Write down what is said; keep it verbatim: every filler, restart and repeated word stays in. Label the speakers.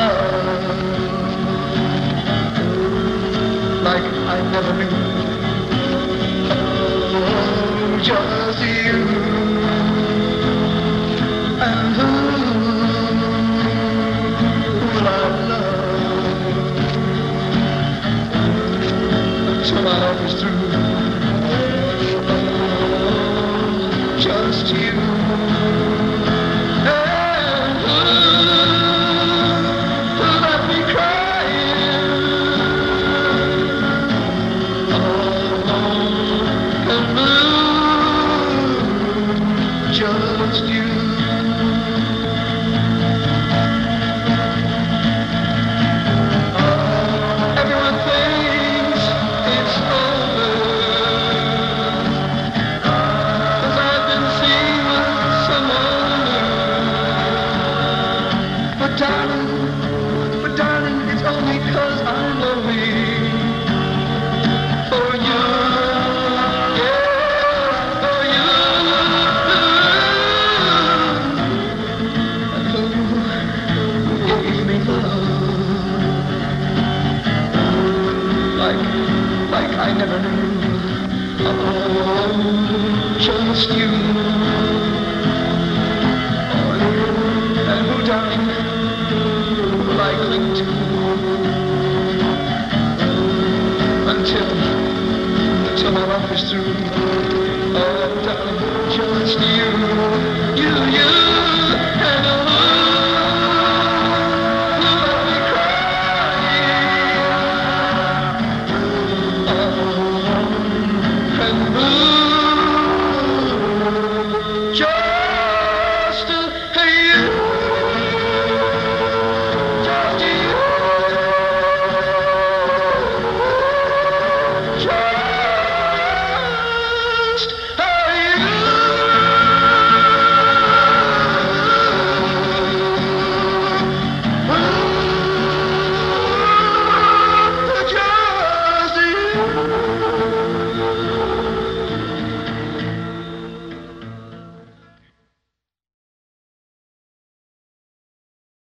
Speaker 1: love like I never knew. Oh, just you and who will I love until my life is through. Oh, just you. Just you. Oh, everyone thinks it's over, 'cause I've been seen with someone new. But darling, but darling, it's only 'cause I'm lonely for you. Like I never knew. Oh, just you. Oh, and who, darling, will I cling to until, until my life is through? Oh, darling, just you, you, you, and